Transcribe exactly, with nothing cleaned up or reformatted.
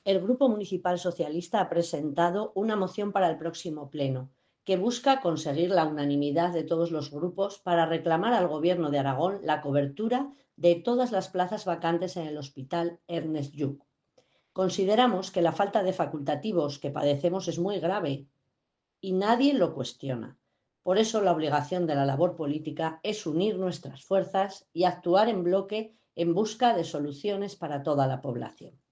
El Grupo Municipal Socialista ha presentado una moción para el próximo pleno que busca conseguir la unanimidad de todos los grupos para reclamar al Gobierno de Aragón la cobertura de todas las plazas vacantes en el Hospital Ernest Lluch. Consideramos que la falta de facultativos que padecemos es muy grave y nadie lo cuestiona. Por eso la obligación de la labor política es unir nuestras fuerzas y actuar en bloque en busca de soluciones para toda la población.